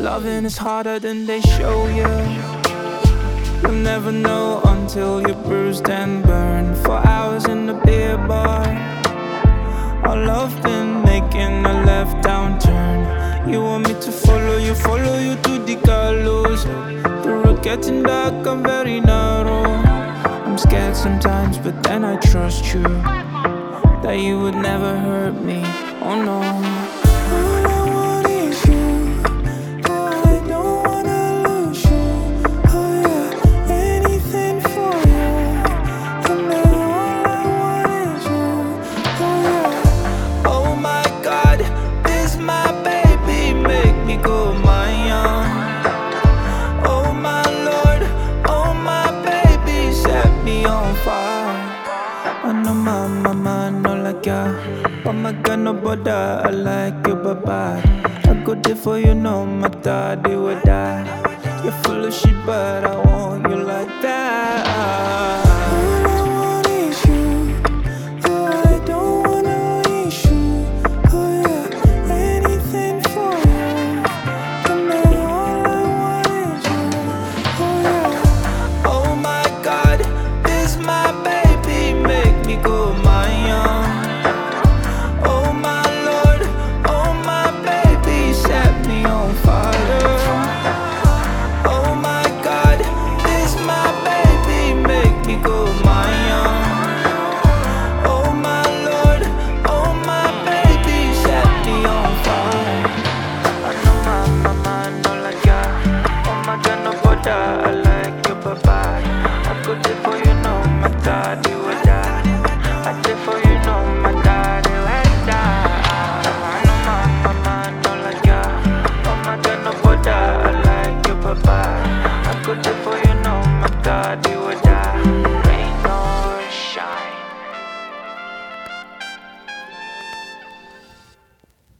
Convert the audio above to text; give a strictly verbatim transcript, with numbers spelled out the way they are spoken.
Loving is harder than they show you. You'll never know until you're bruised and burned for hours in the beer bar. Our love been making a left downturn. You want me to follow you, follow you to the gallows. The road getting dark, I'm very narrow. I'm scared sometimes, but then I trust you, that you would never hurt me, oh no. All I want is you, I don't wanna lose you. Oh yeah, anything for you. And then all I want is you, oh yeah. Oh my God, this my baby, make me go my young. Oh my Lord, oh my baby, set me on fire. I know my mama no like ya, but my girl no bother. I like you, bye bye. I go there for you, no matter they would die. You're full of shit, but I want you like that.